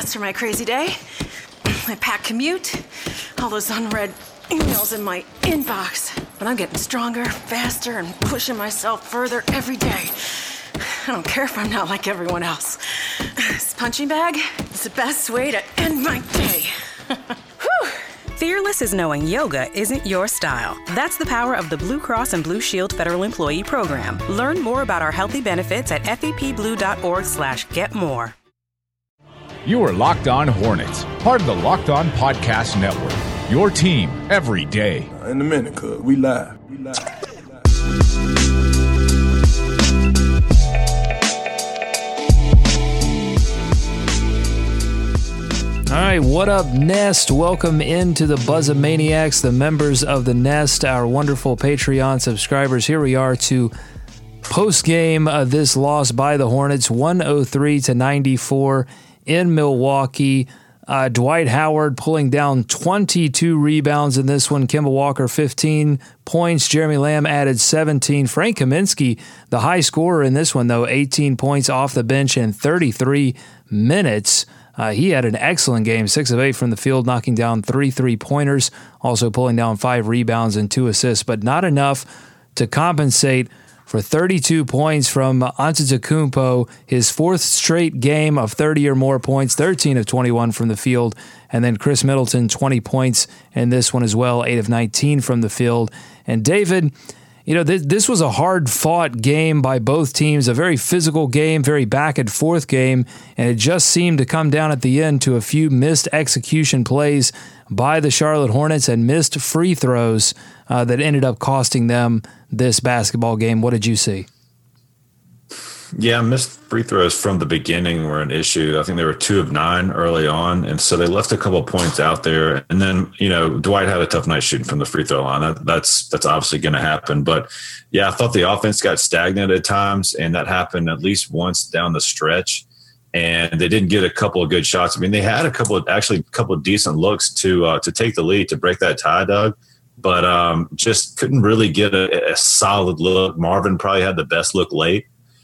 chance for my crazy day. My packed commute, all those unread emails in my inbox. But I'm getting stronger, faster, and pushing myself further every day. I don't care if I'm not like everyone else. This punching bag is the best way to end my day. Whew. Fearless is knowing yoga isn't your style. That's the power of the Blue Cross and Blue Shield Federal Employee Program. Learn more about our healthy benefits at fepblue.org/getmore. You are Locked On Hornets, part of the Locked On Podcast Network. Your team every day. In a minute, cuz we live. All right, what up, Nest? Welcome into the Buzzamaniacs, the members of the Nest, our wonderful Patreon subscribers. Here we are to post-game this loss by the Hornets, 103-94 in Milwaukee. Dwight Howard pulling down 22 rebounds in this one. Kemba Walker, 15 points. Jeremy Lamb added 17. Frank Kaminsky, the high scorer in this one, though, 18 points off the bench in 33 minutes. He had an excellent game, 6 of 8 from the field, knocking down 3 3-pointers, also pulling down 5 rebounds and 2 assists, but not enough to compensate for 32 points from Antetokounmpo, his 4th straight game of 30 or more points, 13 of 21 from the field, and then Chris Middleton, 20 points in this one as well, 8 of 19 from the field. And David, you know, this was a hard-fought game by both teams, a very physical game, very back-and-forth game, and it just seemed to come down at the end to a few missed execution plays by the Charlotte Hornets and missed free throws that ended up costing them this basketball game. What did you see? Yeah, missed free throws from the beginning were an issue. I think they were 2 of 9 early on, and so they left a couple of points out there. And then, you know, Dwight had a tough night shooting from the free throw line. That's obviously going to happen. But, yeah, I thought the offense got stagnant at times, and that happened at least once down the stretch. And they didn't get a couple of good shots. I mean, they had a couple of decent looks to take the lead, to break that tie, Doug. But just couldn't really get a solid look. Marvin probably had the best look late.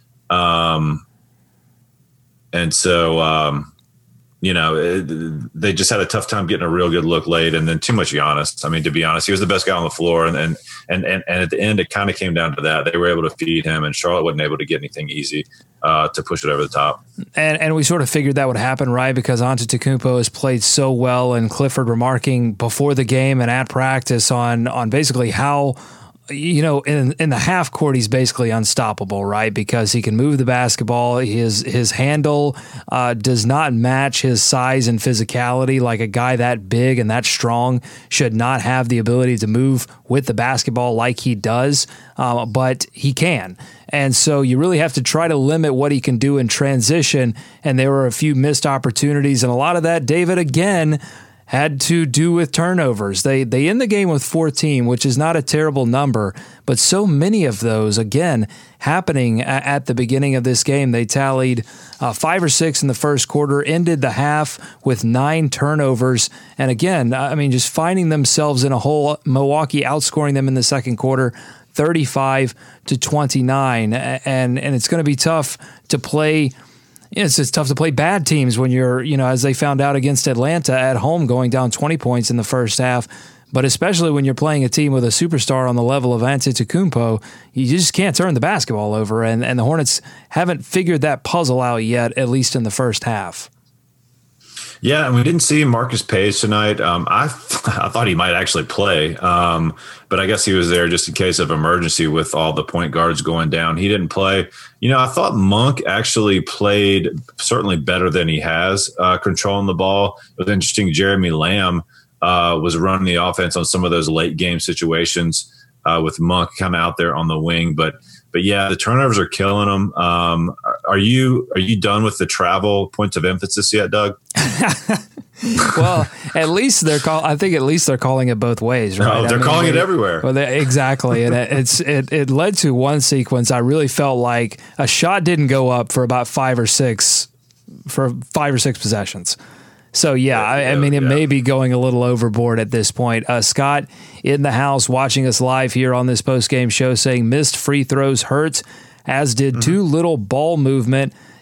And so, you know, they just had a tough time getting a real good look late, and then too much Giannis. I mean, to be honest, he was the best guy on the floor. And at the end, it kind of came down to that. They were able to feed him, and Charlotte wasn't able to get anything easy to push it over the top. And we sort of figured that would happen, right? Because Antetokounmpo has played so well, and Clifford remarking before the game and at practice on basically how, you know, in the half court, he's basically unstoppable, right? Because he can move the basketball. His handle does not match his size and physicality. Like a guy that big and that strong should not have the ability to move with the basketball like he does, but he can. And so you really have to try to limit what he can do in transition. And there were a few missed opportunities, and a lot of that, David, again, had to do with turnovers. They end the game with 14, which is not a terrible number, but so many of those, again, happening at the beginning of this game. They tallied 5 or 6 in the first quarter, ended the half with 9 turnovers. And again, I mean, just finding themselves in a hole, Milwaukee outscoring them in the second quarter, 35-29. And it's going to be tough to play. It's just tough to play bad teams when you're, you know, as they found out against Atlanta at home, going down 20 points in the first half. But especially when you're playing a team with a superstar on the level of Antetokounmpo, you just can't turn the basketball over. And the Hornets haven't figured that puzzle out yet, at least in the first half. Yeah, and we didn't see Marcus Page tonight. I thought he might actually play, but I guess he was there just in case of emergency with all the point guards going down. He didn't play. You know, I thought Monk actually played certainly better than he has, controlling the ball. It was interesting. Jeremy Lamb was running the offense on some of those late game situations with Monk kind of out there on the wing. But yeah, the turnovers are killing them. Are you done with the travel points of emphasis yet, Doug? Well, at least they're calling it both ways, right? No, they're calling it everywhere. Well, exactly, and it led to one sequence. I really felt like a shot didn't go up for about 5 or 6 possessions. So, yeah, I mean, it may be going a little overboard at this point. Scott in the house watching us live here on this post-game show saying missed free throws hurt, as did too little ball movement.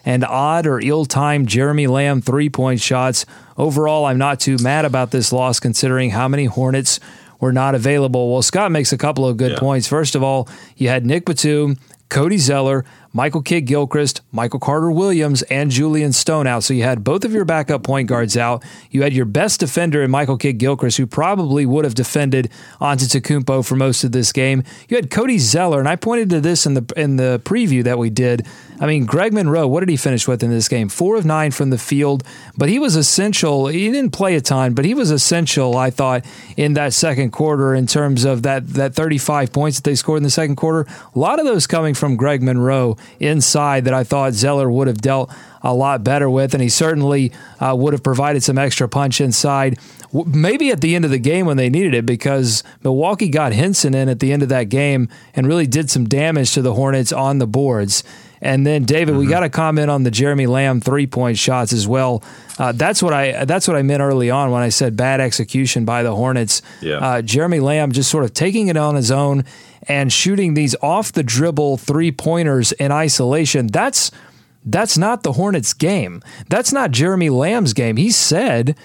and odd or ill-timed Jeremy Lamb three-point shots. Overall, I'm not too mad about this loss considering how many Hornets were not available. Well, Scott makes a couple of good points. First of all, you had Nick Batum, Cody Zeller, Michael Kidd-Gilchrist, Michael Carter-Williams, and Julian Stone out. So you had both of your backup point guards out. You had your best defender in Michael Kidd-Gilchrist, who probably would have defended Antetokounmpo for most of this game. You had Cody Zeller, and I pointed to this in the preview that we did. I mean, Greg Monroe, what did he finish with in this game? 4 of 9 from the field, but he was essential. He didn't play a ton, but he was essential, I thought, in that second quarter in terms of that 35 points that they scored in the second quarter. A lot of those coming from Greg Monroe inside that I thought Zeller would have dealt a lot better with, and he certainly would have provided some extra punch inside, maybe at the end of the game when they needed it, because Milwaukee got Henson in at the end of that game and really did some damage to the Hornets on the boards. And then, David, we got to comment on the Jeremy Lamb three-point shots as well. That's what I meant early on when I said bad execution by the Hornets. Yeah. Jeremy Lamb just sort of taking it on his own and shooting these off-the-dribble three-pointers in isolation. That's not the Hornets' game. That's not Jeremy Lamb's game. He said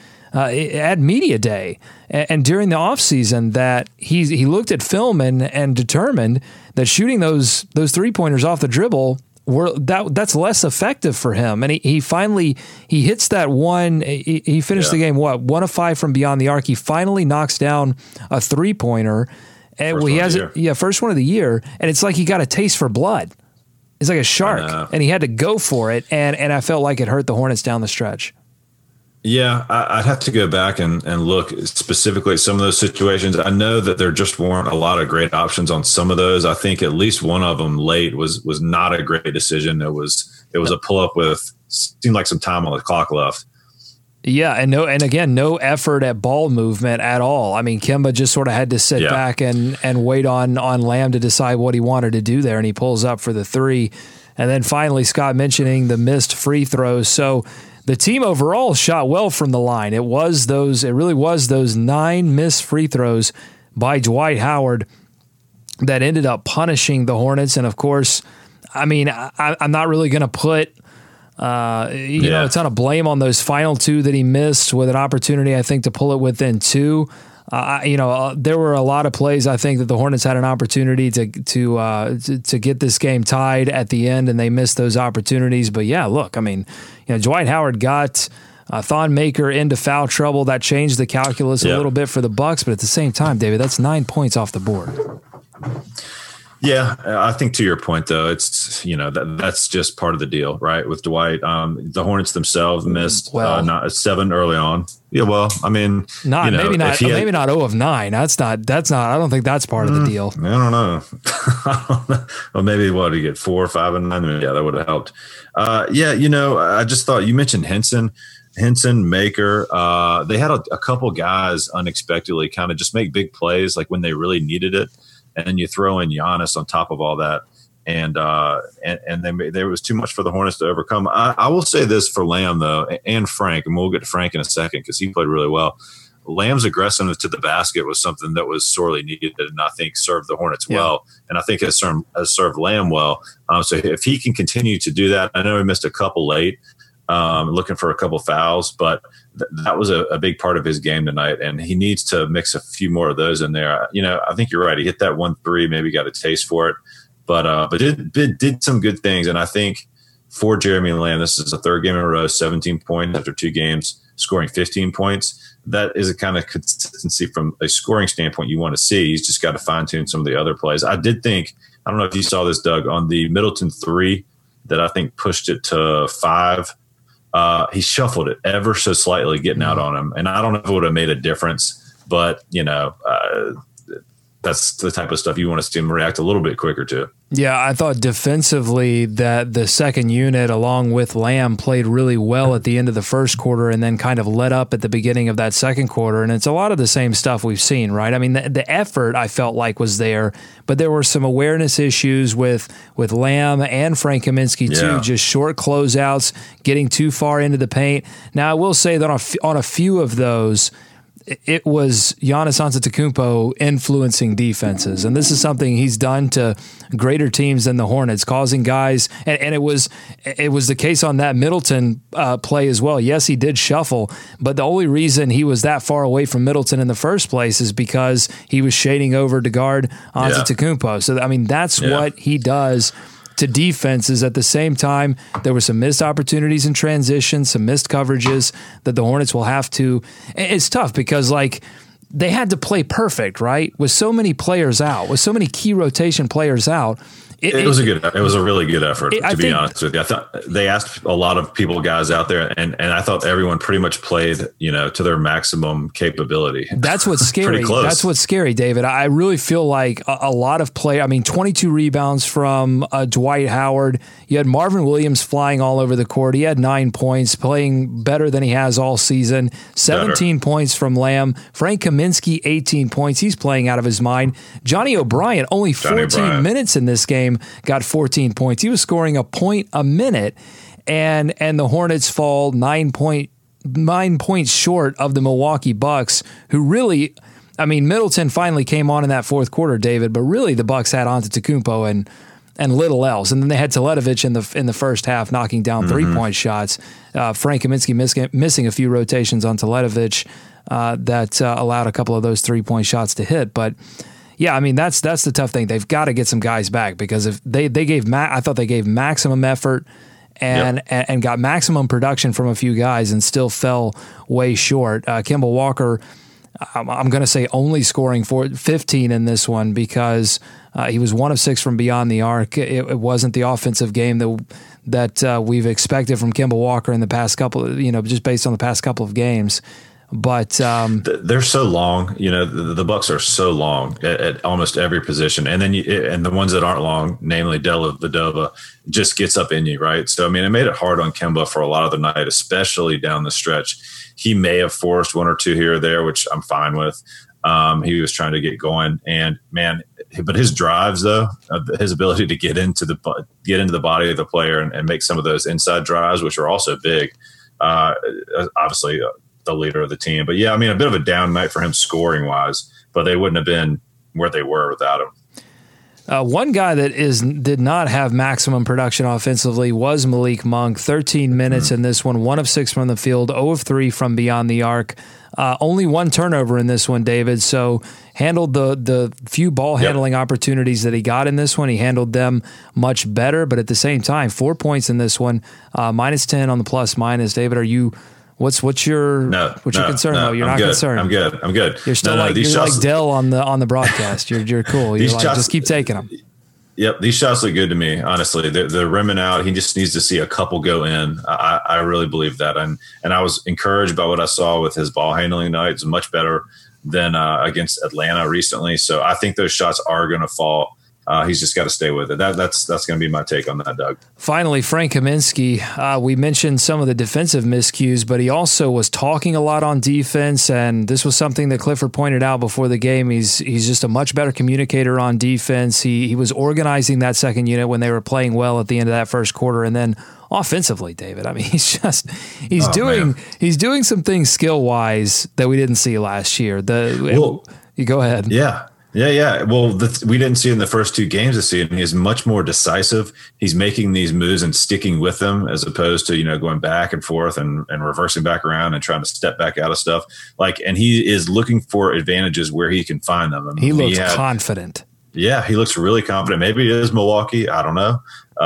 at Media Day and during the offseason that he looked at film and determined that shooting those three-pointers off the dribble that's less effective for him. And he finally hits that one. He finished the game, 1 of 5 from beyond the arc. He finally knocks down a three-pointer. And first one of the year. And it's like he got a taste for blood. It's like a shark. And he had to go for it. And I felt like it hurt the Hornets down the stretch. Yeah, I'd have to go back and look specifically at some of those situations. I know that there just weren't a lot of great options on some of those. I think at least one of them late was not a great decision. It was a pull up with seemed like some time on the clock left. Yeah, and again, no effort at ball movement at all. I mean, Kemba just sort of had to sit back and wait on Lamb to decide what he wanted to do there, and he pulls up for the three. And then finally, Scott mentioning the missed free throws. So the team overall shot well from the line. It really was those 9 missed free throws by Dwight Howard that ended up punishing the Hornets. And of course, I mean, I'm not really going to put a ton of blame on those final 2 that he missed, with an opportunity, I think, to pull it within 2. There were a lot of plays, I think, that the Hornets had an opportunity to get this game tied at the end, and they missed those opportunities. But yeah, look, I mean, Dwight Howard got Thon Maker into foul trouble. That changed the calculus a little bit for the Bucks, but at the same time, David, that's 9 points off the board. Yeah, I think to your point, though, it's that's just part of the deal, right? With Dwight, the Hornets themselves missed 7 early on. Yeah, well, I mean, maybe not 0 of 9. That's not. I don't think that's part of the deal. I don't know. Well, maybe what did he get 4, 5, and 9? Yeah, that would have helped. I just thought you mentioned Henson, Maker. They had a couple guys unexpectedly kind of just make big plays, like when they really needed it. And then you throw in Giannis on top of all that, and then there was too much for the Hornets to overcome. I will say this for Lamb, though, and Frank, and we'll get to Frank in a second because he played really well. Lamb's aggressiveness to the basket was something that was sorely needed, and I think served the Hornets well, and I think has served Lamb well. So if he can continue to do that, I know he missed a couple late, looking for a couple fouls, but that was a big part of his game tonight, and he needs to mix a few more of those in there. I think you're right. He hit that 1-3, maybe got a taste for it, but did some good things. And I think for Jeremy Lamb, this is the 3rd game in a row, 17 points after 2 games, scoring 15 points. That is a kind of consistency from a scoring standpoint you want to see. He's just got to fine tune some of the other plays. I did think, I don't know if you saw this, Doug, on the Middleton 3 that I think pushed it to 5. He shuffled it ever so slightly getting out on him. And I don't know if it would have made a difference, but, that's the type of stuff you want to see him react a little bit quicker to. Yeah, I thought defensively that the second unit, along with Lamb, played really well at the end of the first quarter and then kind of let up at the beginning of that second quarter. And it's a lot of the same stuff we've seen, right? I mean, the effort I felt like was there, but there were some awareness issues with Lamb and Frank Kaminsky too, just short closeouts, getting too far into the paint. Now, I will say that on a few of those, it was Giannis Antetokounmpo influencing defenses. And this is something he's done to greater teams than the Hornets, causing guys, and it was the case on that Middleton play as well. Yes, he did shuffle, but the only reason he was that far away from Middleton in the first place is because he was shading over to guard Antetokounmpo. So, I mean, that's what he does to defenses. At the same time, there were some missed opportunities in transition, some missed coverages that the Hornets will have to. It's tough because, like, they had to play perfect, right? With so many players out, with so many key rotation players out. It was a really good effort, to be honest with you. I thought they asked a lot of guys out there, and I thought everyone pretty much played, to their maximum capability. That's what's scary. Pretty close. That's what's scary, David. I really feel like a lot of 22 rebounds from Dwight Howard. You had Marvin Williams flying all over the court. He had 9 points, playing better than he has all season. 17 points from Lamb. Frank Kaminsky, 18 points. He's playing out of his mind. Johnny O'Brien, only 14 minutes in this game, got 14 points. He was scoring a point a minute, and the Hornets fall 9 points short of the Milwaukee Bucks, who really, I mean, Middleton finally came on in that fourth quarter, David, but really the Bucks had Antetokounmpo and little else. And then they had Teletovic in the first half knocking down 3-point shots. Frank Kaminsky missing a few rotations on Teletovic that allowed a couple of those 3-point shots to hit. But yeah, I mean, that's the tough thing. They've got to get some guys back, because if they gave I thought they gave maximum effort and got maximum production from a few guys and still fell way short. Kemba Walker, I'm going to say only scoring 15 in this one, because he was 1 of 6 from beyond the arc. It wasn't the offensive game that we've expected from Kemba Walker in the past couple, just based on the past couple of games. But they're so long. The Bucks are so long at almost every position, and then and the ones that aren't long, namely Dellavedova, just gets up in you, right? So I mean, it made it hard on Kemba for a lot of the night, especially down the stretch. He may have forced 1 or 2 here or there, which I'm fine with. He was trying to get going, and man, but his drives, though, his ability to get into the body of the player and make some of those inside drives, which are also big, obviously. The leader of the team. But yeah, I mean, a bit of a down night for him scoring wise, but they wouldn't have been where they were without him. One guy that did not have maximum production offensively was Malik Monk. 13 minutes in this one, 1 of 6 from the field, 0 of 3 from beyond the arc. Only 1 turnover in this one, David. So handled the few ball handling opportunities that he got in this one. He handled them much better, but at the same time, 4 points in this one, minus 10 on the plus minus. David, are you? What's your concern? No, you're not concerned. I'm good. You're still like Dell on the broadcast. You're cool. You're like, just keep taking them. Yep, these shots look good to me. Honestly, they're rimming out. He just needs to see a couple go in. I really believe that, and I was encouraged by what I saw with his ball handling tonight. It's much better than against Atlanta recently. So I think those shots are going to fall. He's just got to stay with it. That's going to be my take on that, Doug. Finally, Frank Kaminsky. We mentioned some of the defensive miscues, but he also was talking a lot on defense, and this was something that Clifford pointed out before the game. He's just a much better communicator on defense. He was organizing that second unit when they were playing well at the end of that first quarter, and then offensively, David, I mean, he's doing some things skill wise that we didn't see last year. You go ahead. Yeah. Well, we didn't see it in the first 2 games this season. He's much more decisive. He's making these moves and sticking with them, as opposed to, going back and forth and reversing back around and trying to step back out of stuff. And he is looking for advantages where he can find them. I mean, he looks confident. Yeah, he looks really confident. Maybe it is Milwaukee. I don't know.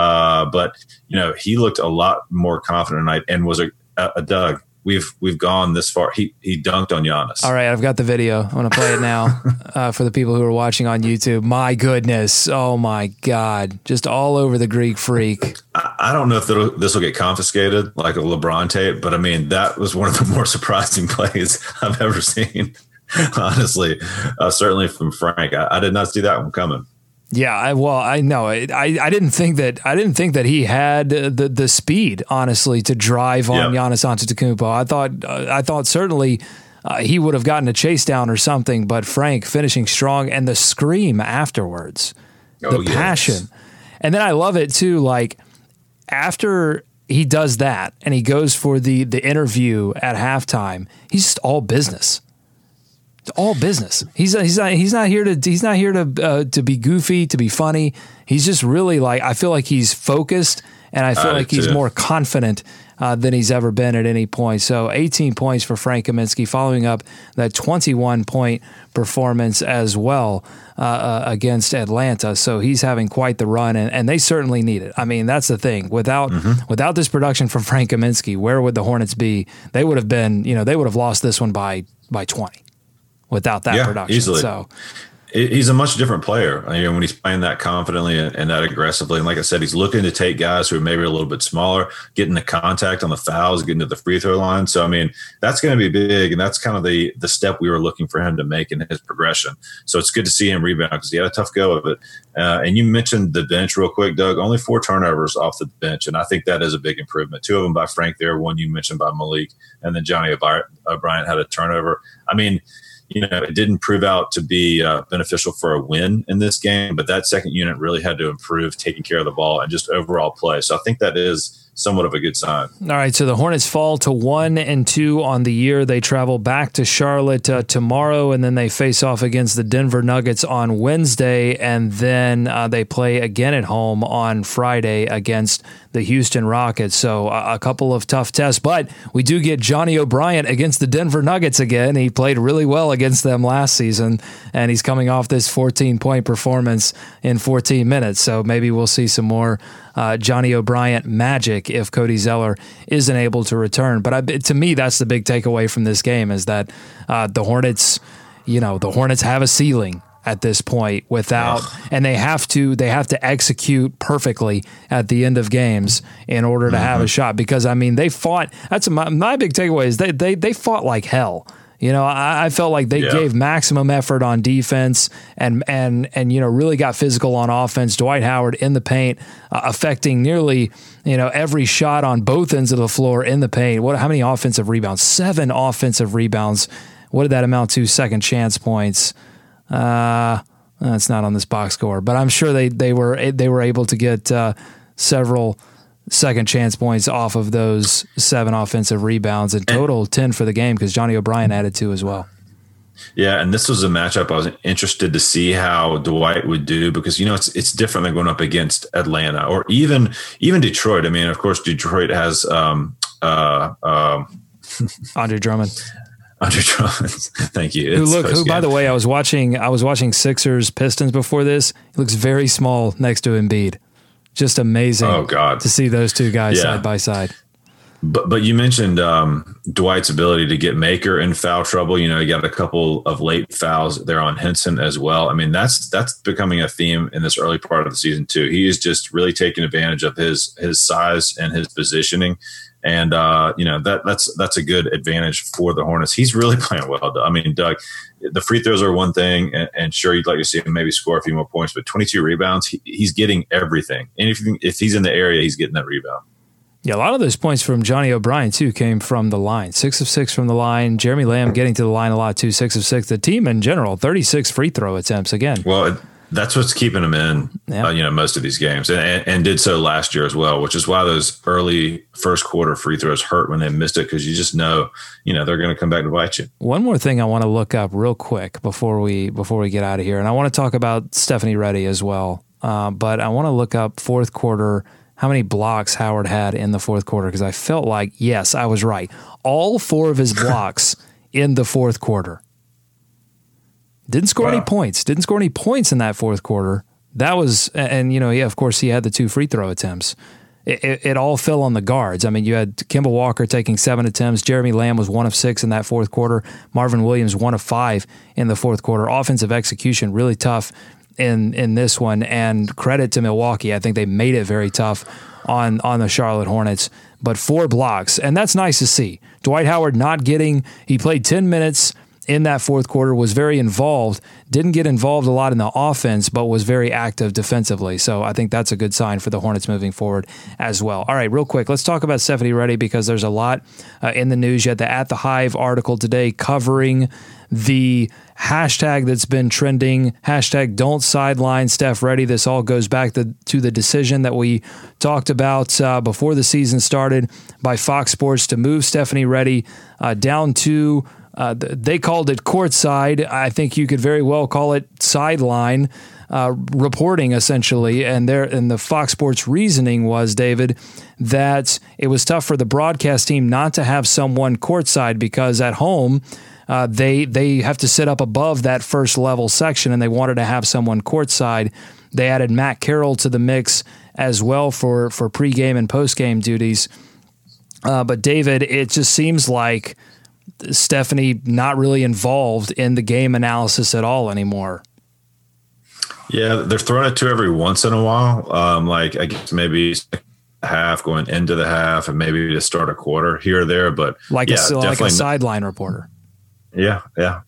But he looked a lot more confident tonight, and was a Doug. We've gone this far. He dunked on Giannis. All right, I've got the video. I'm going to play it now for the people who are watching on YouTube. My goodness. Oh, my God. Just all over the Greek Freak. I don't know if this will get confiscated like a LeBron tape, but, I mean, that was one of the more surprising plays I've ever seen, honestly, certainly from Frank. I did not see that one coming. Yeah, I know. I didn't think that he had the speed, honestly, to drive on Giannis Antetokounmpo. I thought certainly he would have gotten a chase down or something, but Frank finishing strong, and the scream afterwards, the passion. And then I love it too, like after he does that and he goes for the interview at halftime, he's just all business. all business. He's not here to be goofy, to be funny. He's just really like, I feel like he's focused, and I feel like he's more confident than he's ever been at any point. So 18 points for Frank Kaminsky, following up that 21-point performance as well against Atlanta. So he's having quite the run, and they certainly need it. I mean, that's the thing. Without this production from Frank Kaminsky, where would the Hornets be? They would have been, they would have lost this one by 20 without that production. Easily. So he's a much different player when he's playing that confidently and that aggressively. And like I said, he's looking to take guys who are maybe a little bit smaller, getting the contact on the fouls, getting to the free throw line. So, I mean, that's going to be big. And that's kind of the step we were looking for him to make in his progression. So it's good to see him rebound because he had a tough go of it. And you mentioned the bench real quick, Doug, only 4 turnovers off the bench. And I think that is a big improvement. 2 of them by Frank there, 1 you mentioned by Malik, and then Johnny O'Brien had a turnover. I mean, it didn't prove out to be beneficial for a win in this game, but that second unit really had to improve taking care of the ball and just overall play. So I think that is somewhat of a good sign. All right, so the Hornets fall to 1-2 on the year. They travel back to Charlotte tomorrow, and then they face off against the Denver Nuggets on Wednesday, and then they play again at home on Friday against the Houston Rockets. So a couple of tough tests, but we do get Johnny O'Brien against the Denver Nuggets again. He played really well against them last season, and he's coming off this 14-point performance in 14 minutes. So maybe we'll see some more Johnny O'Brien magic if Cody Zeller isn't able to return. But to me, that's the big takeaway from this game is that the Hornets, the Hornets have a ceiling at this point and they have to execute perfectly at the end of games in order to have a shot. Because I mean, they fought. That's my big takeaway is they fought like hell. I felt like they gave maximum effort on defense and really got physical on offense. Dwight Howard in the paint, affecting nearly every shot on both ends of the floor in the paint. How many offensive rebounds? 7 offensive rebounds. What did that amount to? Second chance points. It's not on this box score, but I'm sure they were able to get several second chance points off of those 7 offensive rebounds, in total 10 for the game because Johnny O'Brien added 2 as well. Yeah, and this was a matchup I was interested to see how Dwight would do because it's different than going up against Atlanta or even Detroit. I mean, of course, Detroit has Andre Drummond. Thank you. Who by the way, I was watching Sixers Pistons before this. He looks very small next to Embiid. Just amazing. Oh God, to see those two guys side by side. But you mentioned Dwight's ability to get Maker in foul trouble. He got a couple of late fouls there on Henson as well. I mean, that's becoming a theme in this early part of the season too. He is just really taking advantage of his size and his positioning. And that's a good advantage for the Hornets. He's really playing well. I mean, Doug, the free throws are one thing, and sure, you'd like to see him maybe score a few more points, but 22 rebounds, he's getting everything. And if he's in the area, he's getting that rebound. Yeah, a lot of those points from Johnny O'Brien, too, came from the line. 6 of 6 from the line. Jeremy Lamb getting to the line a lot, too. 6 of 6. The team in general, 36 free throw attempts again. Well, that's what's keeping him in, most of these games, and did so last year as well, which is why those early first quarter free throws hurt when they missed it because you just know, they're going to come back to bite you. One more thing I want to look up real quick before we get out of here, and I want to talk about Stephanie Reddy as well, but I want to look up fourth quarter, how many blocks Howard had in the fourth quarter, because I felt like, yes, I was right. All 4 of his blocks in the fourth quarter. Didn't score any points. Didn't score any points in that fourth quarter. That was, and of course, he had the 2 free throw attempts. It all fell on the guards. I mean, you had Kemba Walker taking 7 attempts. Jeremy Lamb was 1 of 6 in that fourth quarter. Marvin Williams 1 of 5 in the fourth quarter. Offensive execution really tough in this one, and credit to Milwaukee. I think they made it very tough on the Charlotte Hornets. But 4 blocks, and that's nice to see. Dwight Howard he played 10 minutes in that fourth quarter, was very involved, didn't get involved a lot in the offense, but was very active defensively. So I think that's a good sign for the Hornets moving forward as well. All right, real quick, let's talk about Stephanie Reddy because there's a lot in the news. You had the At the Hive article today covering the hashtag that's been trending, hashtag don't sideline Steph Reddy. This all goes back to the decision that we talked about before the season started by Fox Sports to move Stephanie Reddy down to they called it courtside. I think you could very well call it sideline reporting, essentially. And the Fox Sports reasoning was, David, that it was tough for the broadcast team not to have someone courtside because at home they have to sit up above that first level section, and they wanted to have someone courtside. They added Matt Carroll to the mix as well for pregame and postgame duties. But David, it just seems like Stephanie not really involved in the game analysis at all anymore. Yeah, they're throwing it to every once in a while. Like I guess maybe half going into the half and maybe to start a quarter here or there. But like a sideline reporter. Yeah.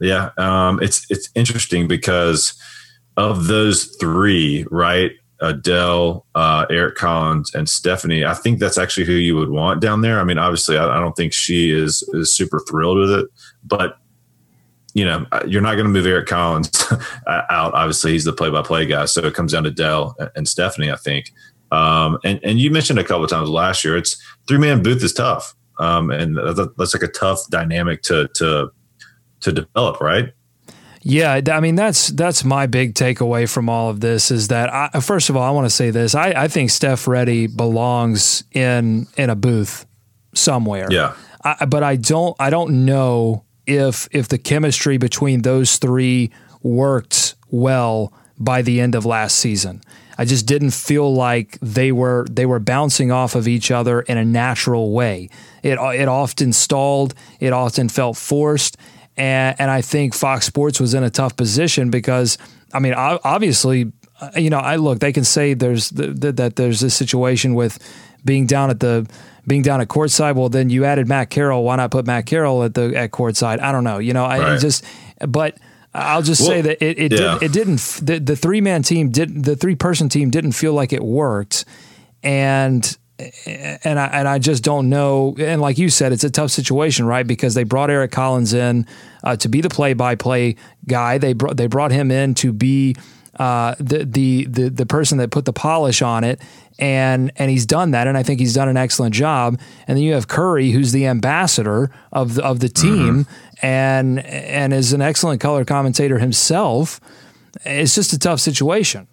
It's interesting because of those three, right? Adele, Eric Collins, and Stephanie. I think that's actually who you would want down there. I mean, obviously, I don't think she is super thrilled with it, but you're not going to move Eric Collins out. Obviously, he's the play-by-play guy, so it comes down to Adele and Stephanie, I think. And you mentioned a couple of times last year, it's 3-man booth is tough, and that's like a tough dynamic to develop, right? Yeah, I mean, that's my big takeaway from all of this is that, first of all, I want to say this. I think Steph Reddy belongs in a booth somewhere. Yeah. But I don't know if the chemistry between those three worked well by the end of last season. I just didn't feel like they were bouncing off of each other in a natural way. It often stalled. It often felt forced. And I think Fox Sports was in a tough position because, I mean, obviously, they can say there's this situation with being down at courtside. Well, then you added Matt Carroll. Why not put Matt Carroll at courtside? I don't know. But I'll just say that it didn't. The 3-man team the 3-person team didn't feel like it worked, and I just don't know. And like you said, it's a tough situation, right? Because they brought Eric Collins in to be the play-by-play guy. They brought him in to be the person that put the polish on it, and he's done that, and I think he's done an excellent job. And then you have Curry, who's the ambassador of the team, and is an excellent color commentator himself. It's just a tough situation.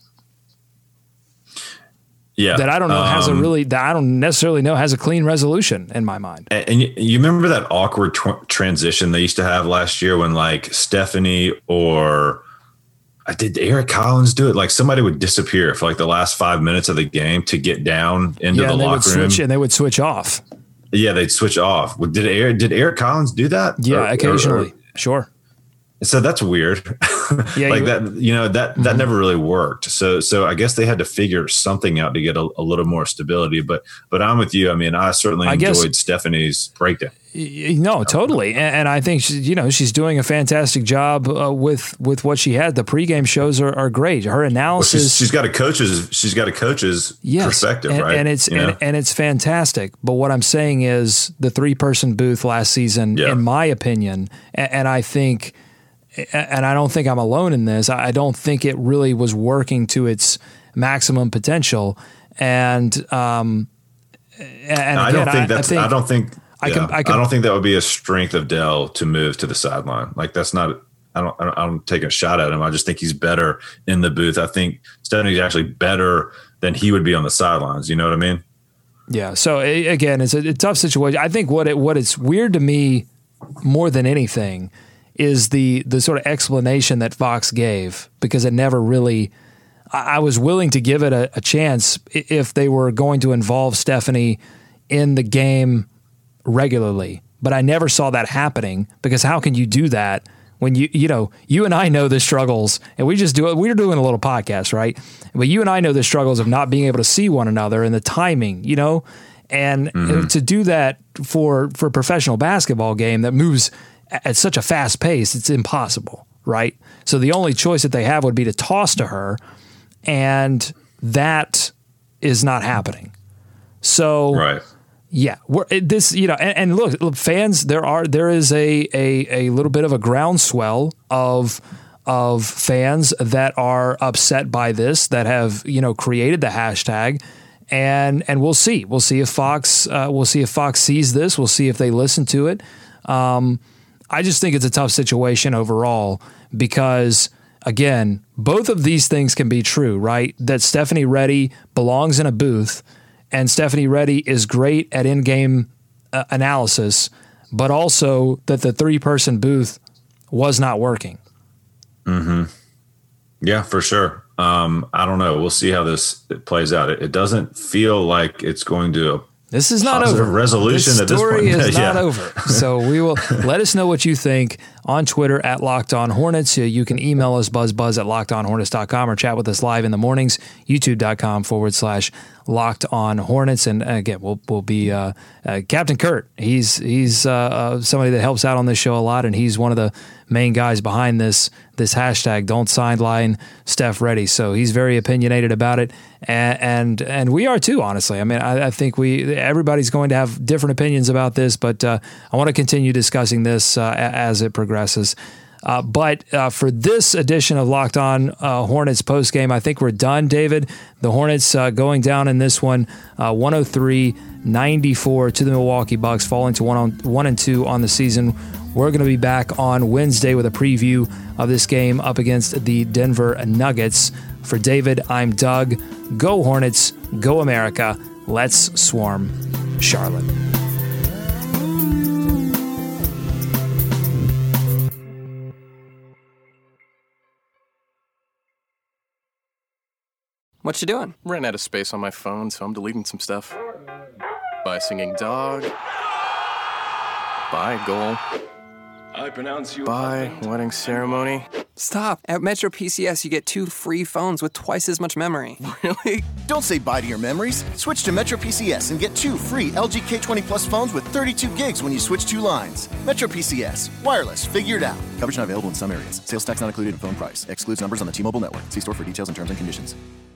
Yeah, that I don't know I don't necessarily know has a clean resolution in my mind. And you remember that awkward transition they used to have last year when like Stephanie or did Eric Collins do it? Like somebody would disappear for like the last 5 minutes of the game to get down into the locker room, and they would switch off. Yeah, they'd switch off. Did Eric Collins do that? Yeah, occasionally. Sure. So that's weird. Yeah, like that never really worked. So I guess they had to figure something out to get a little more stability. But I'm with you. I mean, I certainly enjoyed Stephanie's breakdown. No, totally. And I think she's doing a fantastic job with what she had. The pregame shows are great. Her analysis. Well, she's got a coach's perspective, right? And it's fantastic. But what I'm saying is the 3-person booth last season, in my opinion, and I think. And I don't think I'm alone in this. I don't think it really was working to its maximum potential. I don't think that would be a strength of Dell to move to the sideline. Like that's not. I'm taking a shot at him. I just think he's better in the booth. I think Stephanie's actually better than he would be on the sidelines. You know what I mean? Yeah. So again, it's a tough situation. I think what it's weird to me more than anything is the sort of explanation that Fox gave, because it never really, I was willing to give it a chance if they were going to involve Stephanie in the game regularly, but I never saw that happening, because how can you do that when you and I know the struggles, and we're doing a little podcast, right? But you and I know the struggles of not being able to see one another and the timing, and to do that for a professional basketball game that moves at such a fast pace, it's impossible, right? So the only choice that they have would be to toss to her, and that is not happening. So, right. Yeah, and look, fans, there is a little bit of a groundswell of fans that are upset by this, that have created the hashtag, and we'll see if Fox sees this. We'll see if they listen to it. I just think it's a tough situation overall because, again, both of these things can be true, right? That Stephanie Reddy belongs in a booth and Stephanie Reddy is great at in-game analysis, but also that the 3-person booth was not working. Mm-hmm. Yeah, for sure. I don't know. We'll see how this plays out. It doesn't feel like it's going to. This is not over. Resolution this at this point. Story is not over. So we will let us know what you think on Twitter at Locked On Hornets. You can email us buzzbuzz@lockedonhornets.com or chat with us live in the mornings, youtube.com/Locked On Hornets. And again, we'll be Captain Kurt. He's somebody that helps out on this show a lot, and he's one of the main guys behind this hashtag, Don't Sideline Steph Reddy. So he's very opinionated about it, and we are too, honestly. I mean, I think everybody's going to have different opinions about this, but I want to continue discussing this as it progresses. But for this edition of Locked On Hornets postgame, I think we're done, David. The Hornets going down in this one, 103-94 to the Milwaukee Bucks, falling to 1-2 on the season. We're going to be back on Wednesday with a preview of this game up against the Denver Nuggets. For David, I'm Doug. Go Hornets, go America. Let's swarm Charlotte. What you doing? Ran out of space on my phone, so I'm deleting some stuff. Bye, singing dog. Bye, goal. I pronounce you. Bye, wedding ceremony. Stop. At Metro PCS, you get 2 free phones with twice as much memory. Really? Don't say bye to your memories. Switch to Metro PCS and get 2 free LG K20 Plus phones with 32 gigs when you switch 2 lines. Metro PCS. Wireless. Figured out. Coverage not available in some areas. Sales tax not included in phone price. Excludes numbers on the T-Mobile network. See store for details and terms and conditions.